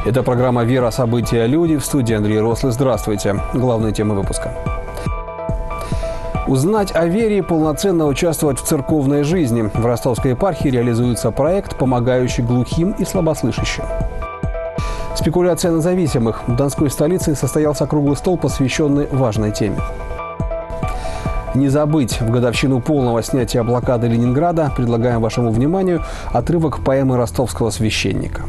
Это программа «Вера. События. Люди». В студии Андрей Рослый. Здравствуйте. Главные темы выпуска. Узнать о вере и полноценно участвовать в церковной жизни. В Ростовской епархии реализуется проект, помогающий глухим и слабослышащим. Спекуляция на зависимых. В Донской столице состоялся круглый стол, посвященный важной теме. Не забыть. В годовщину полного снятия блокады Ленинграда предлагаем вашему вниманию отрывок поэмы ростовского священника.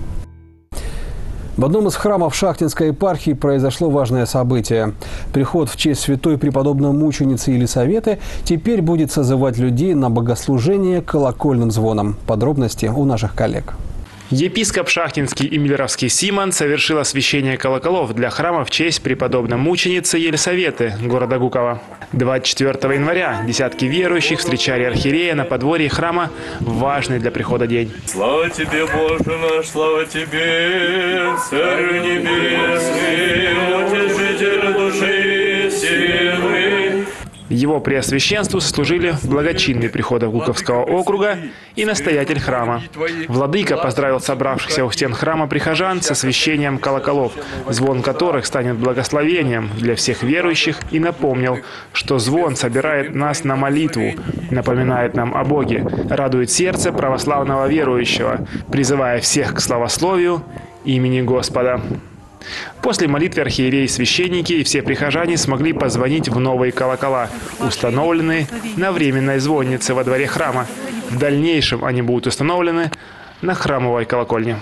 В одном из храмов Шахтинской епархии произошло важное событие. Приход в честь святой преподобной мученицы Елисаветы теперь будет созывать людей на богослужение колокольным звоном. Подробности у наших коллег. Епископ Шахтинский и Миллеровский Симон совершил освящение колоколов для храма в честь преподобной мученицы Елисаветы города Гуково. 24 января десятки верующих встречали архиерея на подворье храма в важный для прихода день. Слава тебе, Боже наш, слава тебе, Царь Небесный, Утешитель души силы. Его преосвященству сослужили благочинные прихода Гуковского округа и настоятель храма. Владыка поздравил собравшихся у стен храма прихожан с освящением колоколов, звон которых станет благословением для всех верующих, и напомнил, что звон собирает нас на молитву, напоминает нам о Боге, радует сердце православного верующего, призывая всех к славословию имени Господа. После молитвы архиереи, священники и все прихожане смогли позвонить в новые колокола, установленные на временной звоннице во дворе храма. В дальнейшем они будут установлены на храмовой колокольне.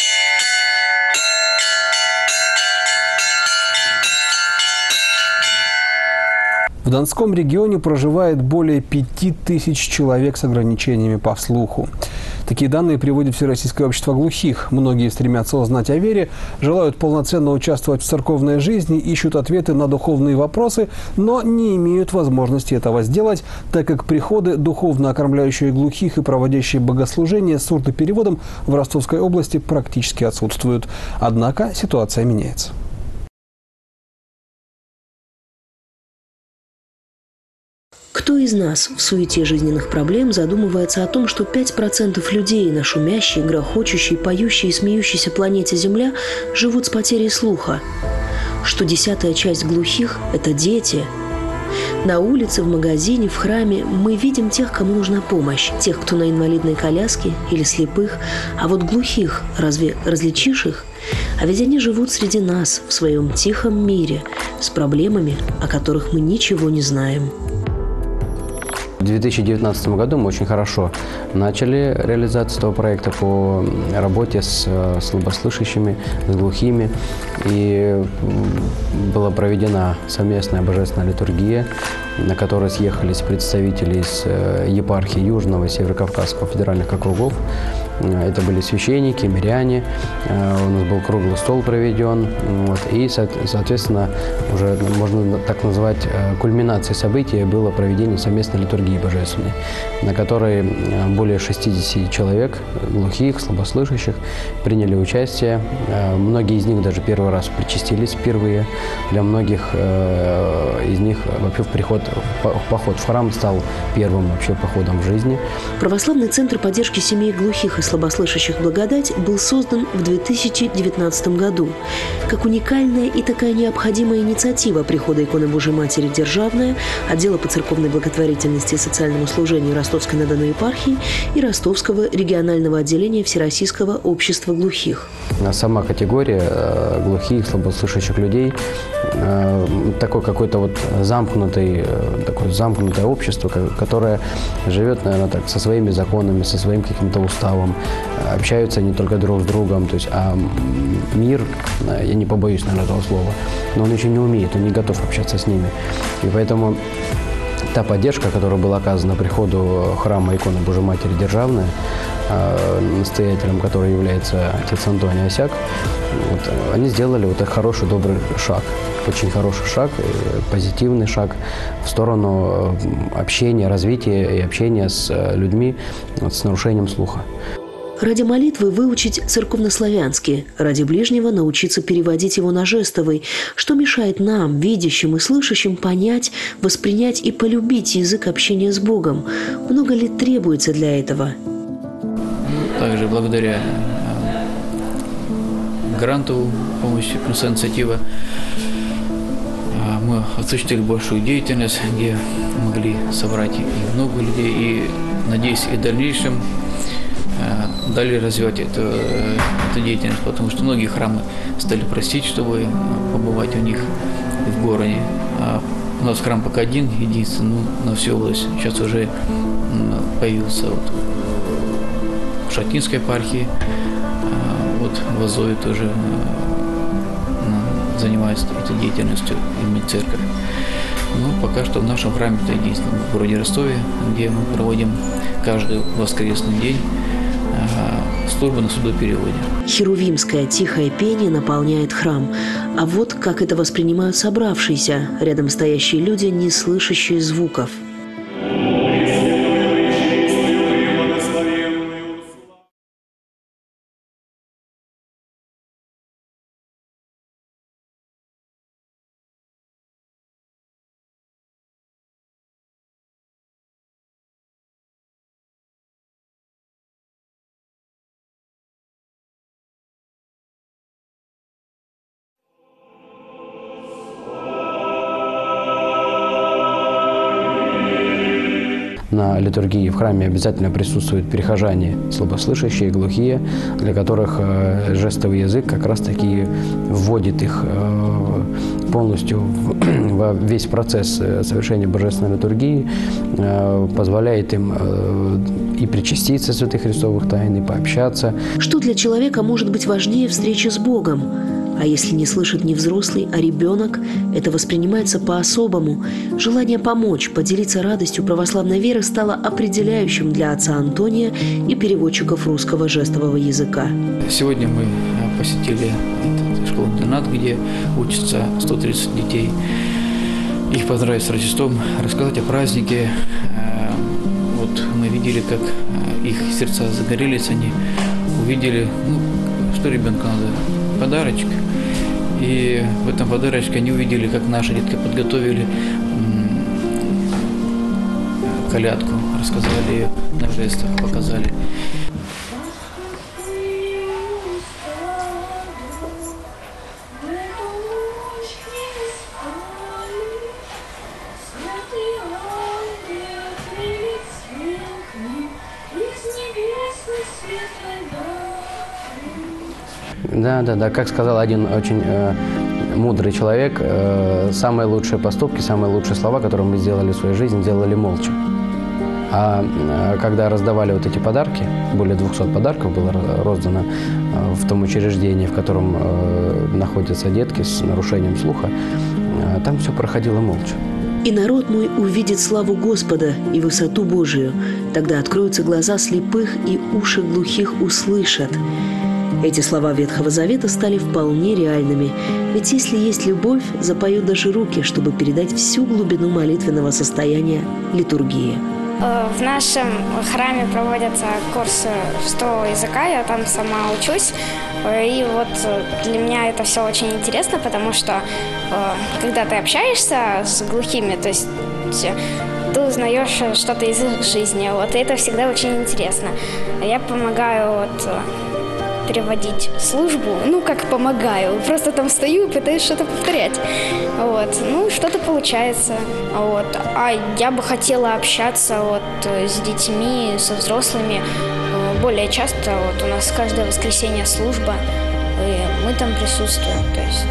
В Донском регионе проживает более 5000 человек с ограничениями по слуху. Такие данные приводит Всероссийское общество глухих. Многие стремятся узнать о вере, желают полноценно участвовать в церковной жизни, ищут ответы на духовные вопросы, но не имеют возможности этого сделать, так как приходы, духовно окормляющие глухих и проводящие богослужения с сурдопереводом в Ростовской области практически отсутствуют. Однако ситуация меняется. Кто из нас в суете жизненных проблем задумывается о том, что 5% людей на шумящей, грохочущей, поющей и смеющейся планете Земля живут с потерей слуха? Что 10-я часть глухих – это дети? На улице, в магазине, в храме мы видим тех, кому нужна помощь. Тех, кто на инвалидной коляске или слепых. А вот глухих разве различишь их? А ведь они живут среди нас, в своем тихом мире, с проблемами, о которых мы ничего не знаем. В 2019 году мы очень хорошо начали реализацию этого проекта по работе с слабослышащими, с глухими. И была проведена совместная божественная литургия, на которой съехались представители из епархии Южного и Северокавказского федеральных округов. Это были священники, миряне, у нас был круглый стол проведен. И, соответственно, уже можно так назвать, кульминацией события было проведение совместной литургии божественной, на которой более 60 человек, глухих, слабослышащих, приняли участие. Многие из них даже первый раз причастились впервые. Для многих из них вообще поход в храм стал первым вообще походом в жизни. Православный центр поддержки семей глухих и слабослышащих «Благодать» был создан в 2019 году. Как уникальная и такая необходимая инициатива прихода иконы Божией Матери Державная, отдела по церковной благотворительности и социальному служению Ростовской-на-Дону епархии и Ростовского регионального отделения Всероссийского общества глухих. Сама категория глухих, слабослышащих людей такое какое-то вот замкнутое общество, которое живет, наверное, так, со своими законами, со своим каким-то уставом, общаются не только друг с другом, то есть, а мир, я не побоюсь, наверное, этого слова, но он еще не умеет, он не готов общаться с ними. И поэтому та поддержка, которая была оказана приходу храма иконы Божией Матери Державная, настоятелем которой является отец Антоний Осяк, они сделали вот этот хороший, добрый шаг, очень хороший шаг, позитивный шаг в сторону общения, развития и общения с людьми с нарушением слуха. Ради молитвы выучить церковнославянский, ради ближнего научиться переводить его на жестовый, что мешает нам, видящим и слышащим, понять, воспринять и полюбить язык общения с Богом. Много ли требуется для этого? Также благодаря грантовую помощь, плюс инициатива. Мы осуществили большую деятельность, где могли собрать и много людей, и, надеюсь, и в дальнейшем далее развивать эту деятельность, потому что многие храмы стали просить, чтобы побывать у них в городе. У нас храм пока один, единственный, на всю область. Сейчас уже появился в Шатинской епархии, в Азове тоже занимается этой деятельностью, именно церковь. Но пока что в нашем храме это единственное, в городе Ростове, где мы проводим каждый воскресный день службу на судопереводе. Херувимское тихое пение наполняет храм. А вот как это воспринимают собравшиеся, рядом стоящие люди, не слышащие звуков. На литургии в храме обязательно присутствуют прихожане, слабослышащие, глухие, для которых жестовый язык как раз-таки вводит их полностью во весь процесс совершения божественной литургии, позволяет им и причаститься святых христовых тайн, и пообщаться. Что для человека может быть важнее встречи с Богом? А если не слышит не взрослый, а ребенок, это воспринимается по-особому. Желание помочь, поделиться радостью православной веры стало определяющим для отца Антония и переводчиков русского жестового языка. Сегодня мы посетили школу-интернат, где учатся 130 детей. Их поздравить с Рождеством, рассказать о празднике. Вот мы видели, как их сердца загорелись, они увидели, что ребенку надо, подарочек. И в этом подарочке они увидели, как наши детки подготовили колядку, рассказали ее на жестах, показали. Да, как сказал один очень мудрый человек, самые лучшие поступки, самые лучшие слова, которые мы сделали в своей жизни, делали молча. А когда раздавали вот эти подарки, более 200 подарков было роздано в том учреждении, в котором находятся детки с нарушением слуха, там все проходило молча. «И народ мой увидит славу Господа и высоту Божию, тогда откроются глаза слепых, и уши глухих услышат». Эти слова Ветхого Завета стали вполне реальными. Ведь если есть любовь, запоют даже руки, чтобы передать всю глубину молитвенного состояния литургии. В нашем храме проводятся курсы жестового языка, я там сама учусь. И вот для меня это все очень интересно, потому что когда ты общаешься с глухими, то есть ты узнаешь что-то из их жизни, и это всегда очень интересно. Я помогаю переводить службу, как помогаю, просто там стою и пытаюсь что-то повторять, что-то получается, а я бы хотела общаться с детьми, со взрослыми более часто, у нас каждое воскресенье служба, и мы там присутствуем, то есть,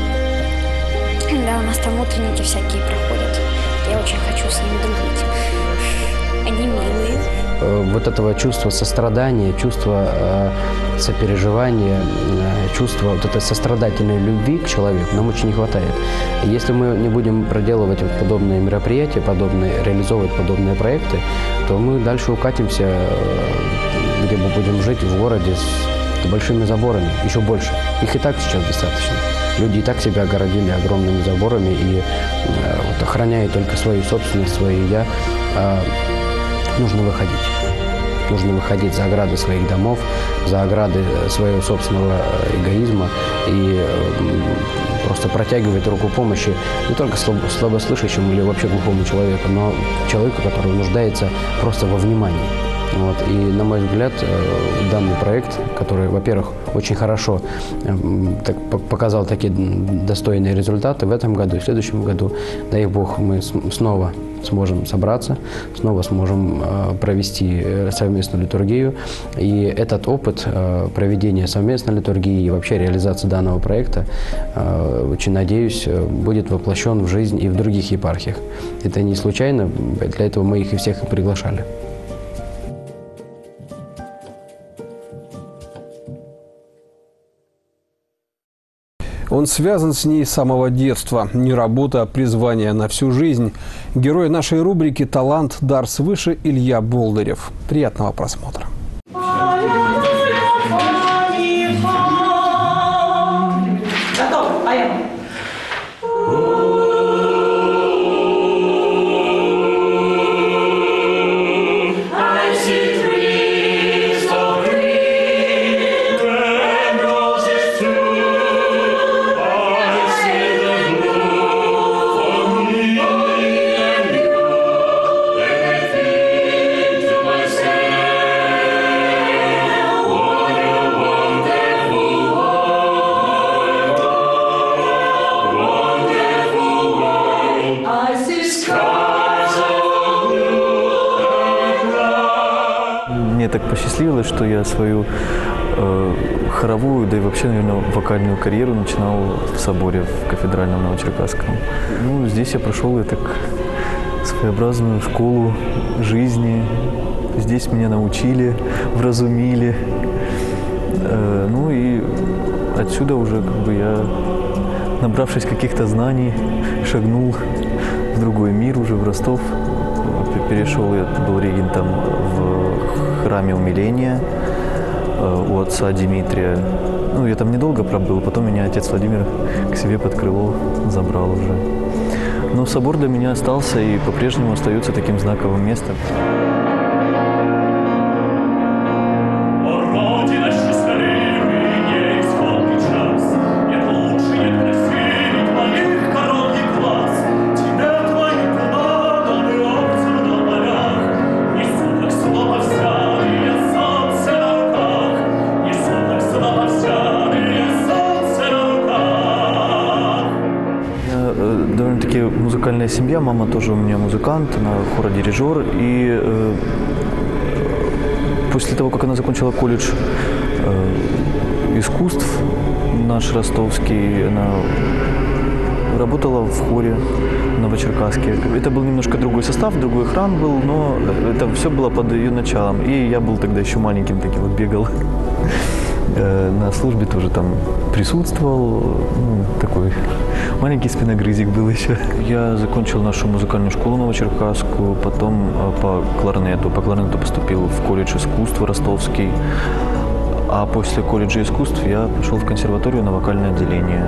да, у нас там утренники всякие проходят, я очень хочу с ними дружить, они милые. Вот этого чувства сострадания, чувства сопереживания, чувства вот этой сострадательной любви к человеку нам очень не хватает. Если мы не будем проделывать подобные мероприятия, реализовывать подобные проекты, то мы дальше укатимся, где мы будем жить в городе с большими заборами, еще больше. Их и так сейчас достаточно. Люди и так себя огородили огромными заборами и охраняют только свою собственность, свое «я». Нужно выходить. Нужно выходить за ограды своих домов, за ограды своего собственного эгоизма и просто протягивать руку помощи не только слабослышащему или вообще глухому человеку, но человеку, который нуждается просто во внимании. Вот. И, на мой взгляд, данный проект, который, во-первых, очень хорошо показал такие достойные результаты в этом году и в следующем году, дай бог, мы снова сможем собраться, снова сможем провести совместную литургию. И этот опыт проведения совместной литургии и вообще реализации данного проекта, очень надеюсь, будет воплощен в жизнь и в других епархиях. Это не случайно, для этого мы их и всех приглашали. Он связан с ней с самого детства. Не работа, а призвание на всю жизнь. Герой нашей рубрики «Талант. Дар свыше» Илья Болдырев. Приятного просмотра. Мне так посчастливилось, что я свою хоровую, да и вообще, наверное, вокальную карьеру начинал в соборе в кафедральном Новочеркасском. Ну, здесь я прошел так своеобразную школу жизни. Здесь меня научили, вразумили. Ну и отсюда уже я, набравшись каких-то знаний, шагнул в другой мир, уже в Ростов. Перешел, я был регентом в храме умиления у отца Дмитрия. Ну, я там недолго пробыл, потом меня отец Владимир к себе под крыло забрал уже. Но собор для меня остался и по-прежнему остается таким знаковым местом. Довольно-таки музыкальная семья, мама тоже у меня музыкант, она хородирижер, и после того, как она закончила колледж искусств наш ростовский, она работала в хоре в Новочеркасске. Это был немножко другой состав, другой храм был, но это все было под ее началом, и я был тогда еще маленьким, таким бегал. На службе тоже там присутствовал, такой маленький спиногрызик был еще. Я закончил нашу музыкальную школу Новочеркасскую, потом по кларнету поступил в колледж искусств ростовский, а после колледжа искусств я пошел в консерваторию на вокальное отделение.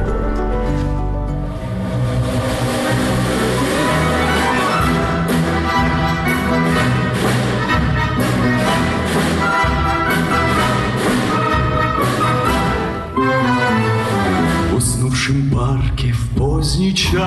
Парке в поздний час,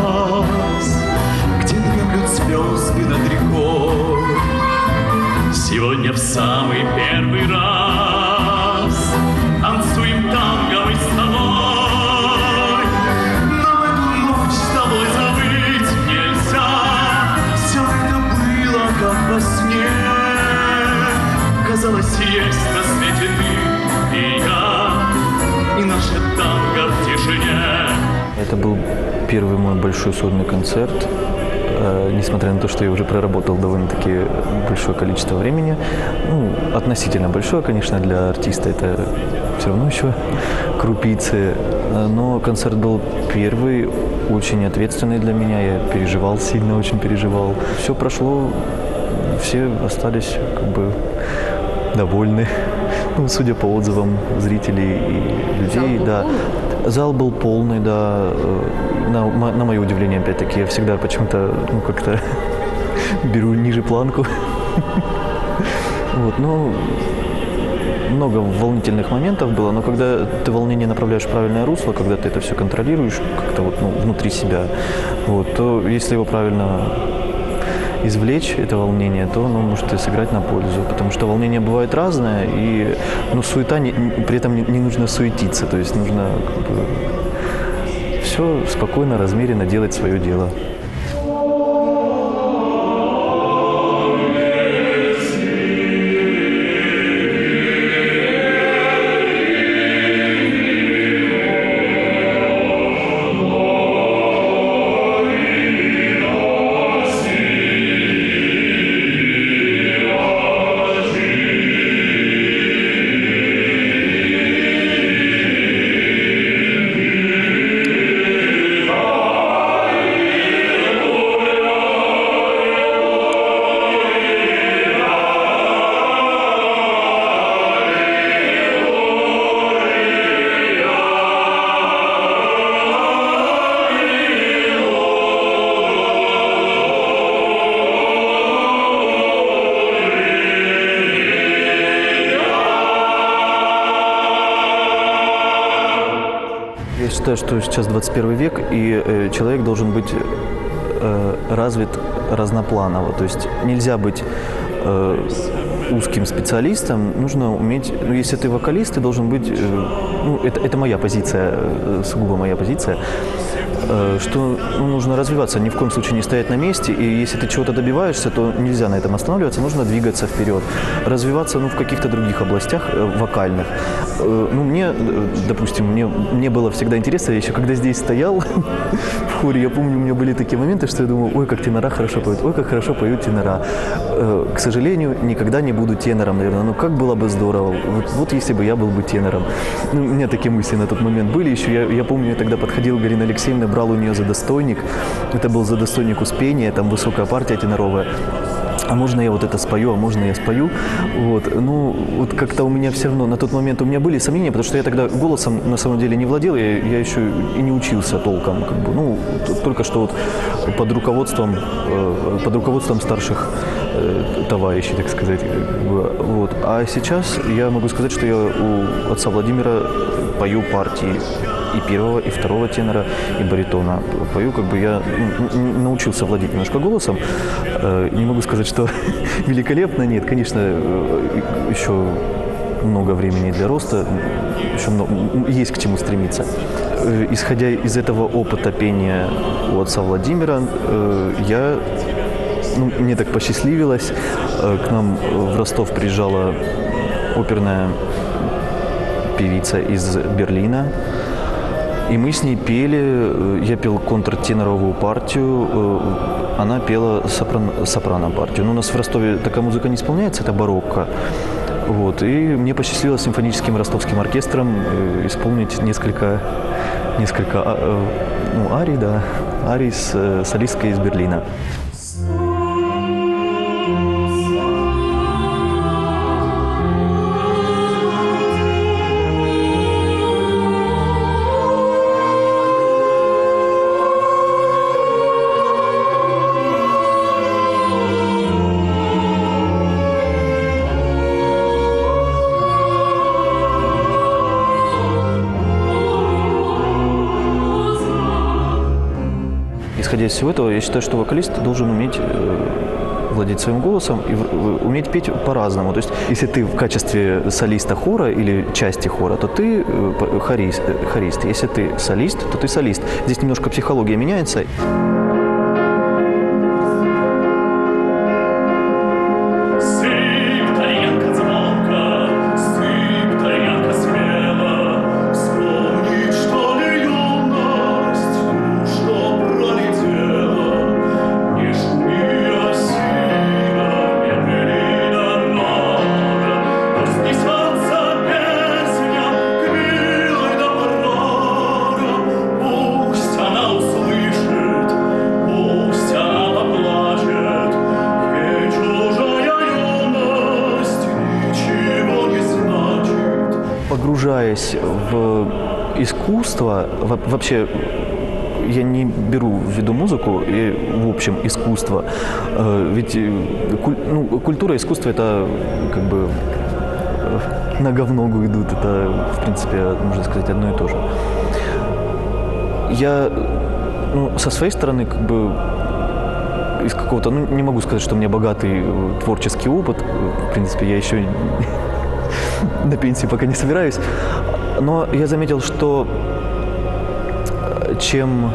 где дремлют звезды над рекой, сегодня в самый первый раз танцуем танго мы с тобой. Но эту ночь с тобой забыть нельзя, все это было как во сне. Казалось, есть на свете ты и я, и наше танго в тишине. Это был первый мой большой сольный концерт, несмотря на то, что я уже проработал довольно-таки большое количество времени. Ну, относительно большое, конечно, для артиста это все равно еще крупицы. Но концерт был первый, очень ответственный для меня, я переживал, сильно очень переживал. Все прошло, все остались довольны, судя по отзывам зрителей и людей, да. Зал был полный, да. На мое удивление, опять-таки, я всегда почему-то как-то беру ниже планку. Но много волнительных моментов было, но когда ты волнение направляешь в правильное русло, когда ты это все контролируешь как-то внутри себя, то если его правильно извлечь это волнение, то оно может и сыграть на пользу. Потому что волнение бывает разное, и суета, при этом не нужно суетиться. То есть нужно все спокойно, размеренно делать свое дело. Я считаю, что сейчас 21 век, и человек должен быть развит разнопланово. То есть нельзя быть узким специалистом, нужно уметь, если ты вокалист, ты должен быть, это моя позиция, сугубо моя позиция, что нужно развиваться, ни в коем случае не стоять на месте, и если ты чего-то добиваешься, то нельзя на этом останавливаться, нужно двигаться вперед, развиваться в каких-то других областях вокальных. Мне, допустим, мне было всегда интересно, я еще когда здесь стоял в хоре, я помню, у меня были такие моменты, что я думал, ой, как тенора хорошо поют, ой, как хорошо поют тенора. К сожалению, никогда не буду тенором, наверное, но как было бы здорово, вот если бы я был бы тенором. У меня такие мысли на тот момент были еще, я помню, я тогда подходил к Галине Алексеевне, брал у нее задостойник, это был задостойник Успения, там высокая партия теноровая. А можно я вот это спою, а можно я спою? Вот как-то у меня все равно, на тот момент у меня были сомнения, потому что я тогда голосом на самом деле не владел, я еще и не учился толком, только что под руководством старших товарищей, так сказать. Вот. А сейчас я могу сказать, что я у отца Владимира пою партии и первого, и второго тенора, и баритона. Пою, я научился владеть немножко голосом. Не могу сказать, что великолепно, нет, конечно, еще много времени для роста, еще есть к чему стремиться. Исходя из этого опыта пения у отца Владимира, мне так посчастливилось, к нам в Ростов приезжала оперная певица из Берлина, и мы с ней пели, я пел контртеноровую партию, она пела сопрано-партию. У нас в Ростове такая музыка не исполняется, это барокко. Вот. И мне посчастливилось симфоническим ростовским оркестром исполнить несколько арий, да, арий с солисткой из Берлина. Исходя из всего этого, я считаю, что вокалист должен уметь владеть своим голосом и уметь петь по-разному. То есть, если ты в качестве солиста хора или части хора, то ты хорист. Если ты солист, то ты солист. Здесь немножко психология меняется. Погружаясь в искусство, вообще я не беру в виду музыку, и в общем искусство, ведь культура и искусство это нога в ногу идут, это в принципе, можно сказать, одно и то же. Я со своей стороны из какого-то, ну, не могу сказать, что у меня богатый творческий опыт. В принципе, я еще на пенсии пока не собираюсь. Но я заметил, что чем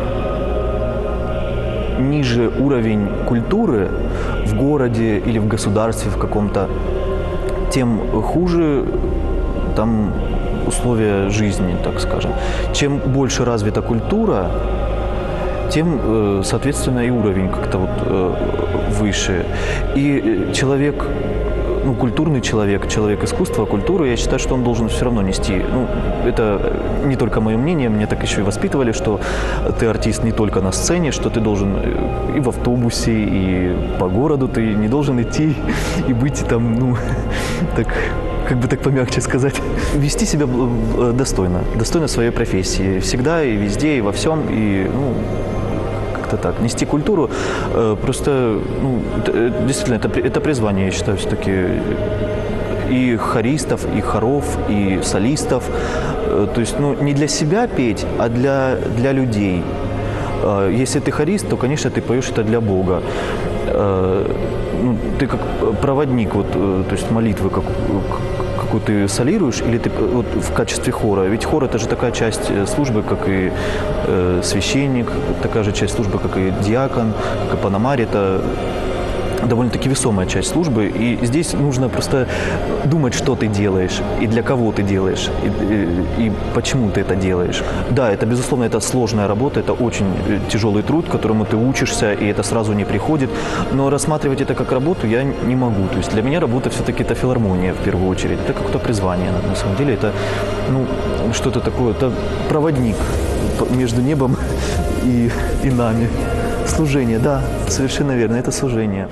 ниже уровень культуры в городе или в государстве в каком-то, тем хуже там условия жизни, так скажем. Чем больше развита культура, тем, соответственно, и уровень как-то вот выше. И человек, ну, культурный человек, человек искусства, культуры, я считаю, что он должен все равно нести. Ну, это не только мое мнение, меня так еще и воспитывали, что ты артист не только на сцене, что ты должен и в автобусе, и по городу, ты не должен идти и быть там, ну, так, как бы так помягче сказать, вести себя достойно, достойно своей профессии, всегда и везде, и во всем, и, ну, как-то так. Нести культуру, просто, ну, действительно, это призвание, я считаю, все-таки и хористов, и хоров, и солистов. То есть, ну, не для себя петь, а для людей. Если ты хорист, то, конечно, ты поешь это для Бога. Ну, ты как проводник, вот, то есть молитвы, какую ты солируешь, или ты вот, в качестве хора. Ведь хор – это же такая часть службы, как и священник, такая же часть службы, как и диакон, как и паномарь. Это довольно-таки весомая часть службы, и здесь нужно просто думать, что ты делаешь, и для кого ты делаешь, и почему ты это делаешь. Да, это, безусловно, это сложная работа, это очень тяжелый труд, которому ты учишься, и это сразу не приходит, но рассматривать это как работу я не могу. То есть для меня работа все-таки это филармония, в первую очередь, это какое-то призвание, на самом деле, это, ну, что-то такое, это проводник между небом и нами. Служение, да, совершенно верно, это служение.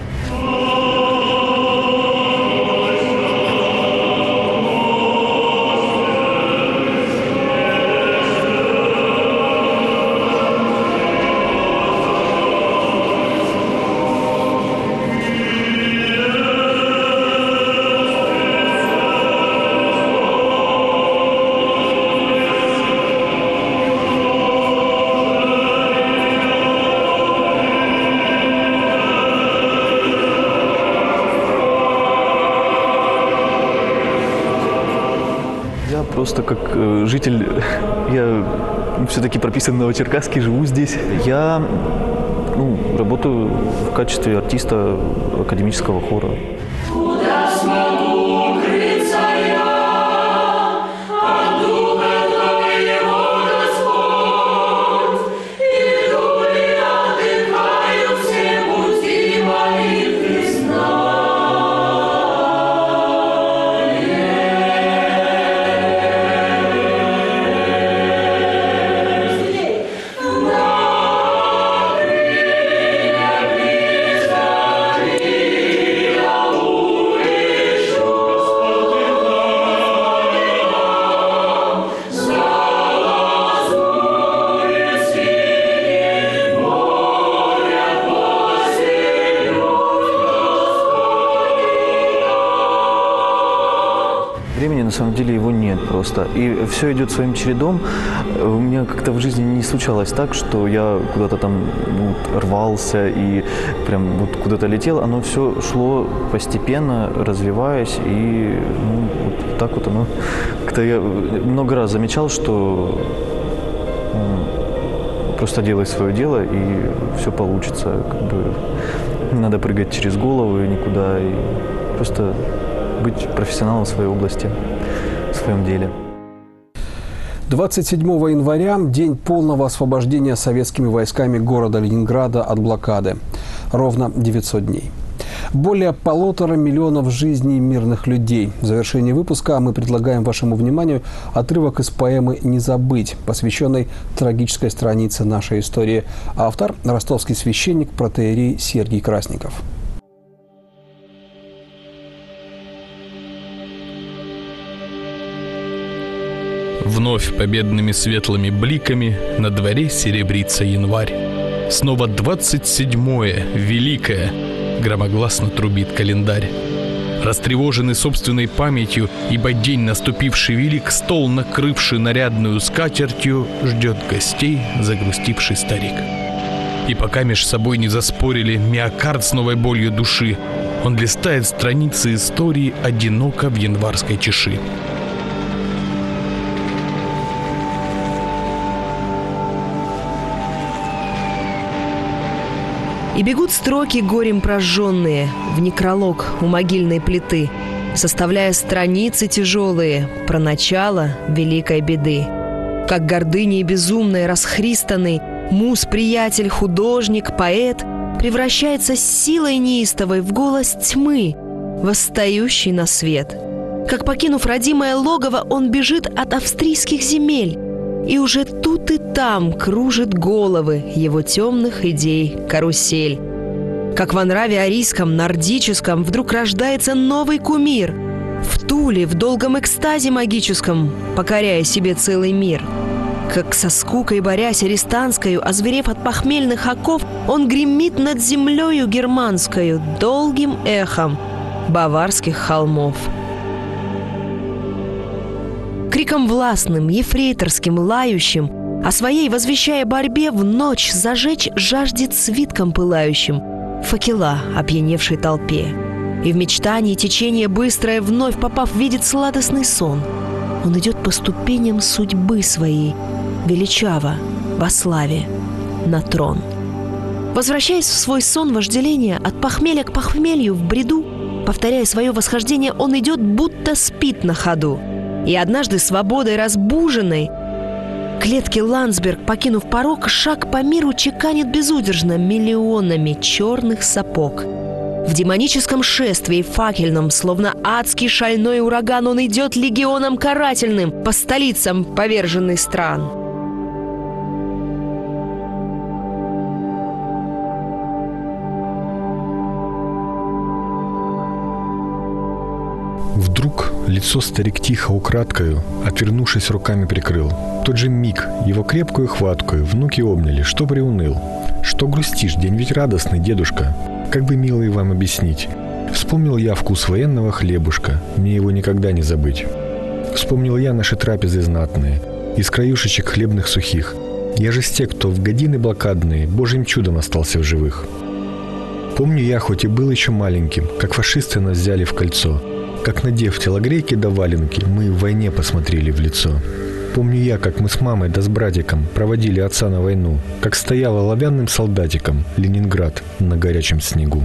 Просто как житель, я все-таки прописан в Новочеркасске, живу здесь. Я работаю в качестве артиста академического хора. Времени, на самом деле, его нет просто. И все идет своим чередом. У меня как-то в жизни не случалось так, что я куда-то там рвался и прям вот куда-то летел. Оно все шло постепенно, развиваясь. И вот так вот оно... Как-то я много раз замечал, что просто делай свое дело, и все получится. Как бы не надо прыгать через голову никуда. И просто... быть профессионалом в своей области, в своем деле. 27 января – день полного освобождения советскими войсками города Ленинграда от блокады. Ровно 900 дней. Более 1,5 миллиона жизней мирных людей. В завершении выпуска мы предлагаем вашему вниманию отрывок из поэмы «Не забыть», посвященной трагической странице нашей истории. Автор – ростовский священник протоиерей Сергий Красников. Вновь победными светлыми бликами на дворе серебрится январь. Снова 27-е, великое, громогласно трубит календарь. Растревоженный собственной памятью, ибо день наступивший велик, стол, накрывший нарядную скатертью, ждет гостей загрустивший старик. И пока меж собой не заспорили миокард с новой болью души, он листает страницы истории одиноко в январской тиши. И бегут строки горем прожженные в некролог у могильной плиты, составляя страницы тяжелые про начало великой беды. Как гордыней безумной, расхристанный, муз-приятель, художник, поэт превращается с силой неистовой в голос тьмы, восстающий на свет. Как, покинув родимое логово, он бежит от австрийских земель, и уже тут и там кружит головы его темных идей карусель. Как во нраве арийском, нордическом вдруг рождается новый кумир, в Туле, в долгом экстазе магическом, покоряя себе целый мир. Как со скукой борясь арестанскою, озверев от похмельных оков, он гремит над землею германскою долгим эхом баварских холмов. Криком властным, ефрейторским, лающим, о своей возвещая борьбе в ночь зажечь жаждет свитком пылающим факела опьяневшей толпе. И в мечтании течение быстрое, вновь попав, видит сладостный сон. Он идет по ступеням судьбы своей, величаво, во славе, на трон. Возвращаясь в свой сон вожделения, от похмелья к похмелью в бреду, повторяя свое восхождение, он идет, будто спит на ходу. И однажды свободой разбуженной клетки Ландсберг, покинув порог, шаг по миру чеканит безудержно миллионами черных сапог. В демоническом шествии факельном, словно адский шальной ураган, он идет легионом карательным по столицам поверженных стран. Вдруг лицо старик тихо украдкою, отвернувшись, руками прикрыл. В тот же миг его крепкую хваткою внуки обняли. Что приуныл? Что грустишь? День ведь радостный, дедушка. Как бы мило и вам объяснить? Вспомнил я вкус военного хлебушка, мне его никогда не забыть. Вспомнил я наши трапезы знатные, из краюшечек хлебных сухих. Я же с тех, кто в годины блокадные божьим чудом остался в живых. Помню я, хоть и был еще маленьким, как фашисты нас взяли в кольцо, как, надев телогрейки да валенки, мы в войне посмотрели в лицо. Помню я, как мы с мамой да с братиком проводили отца на войну, как стоял оловянным солдатиком Ленинград на горячем снегу.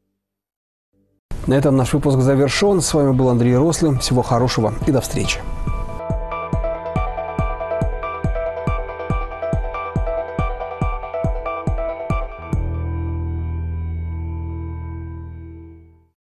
На этом наш выпуск завершен. С вами был Андрей Рослый. Всего хорошего и до встречи.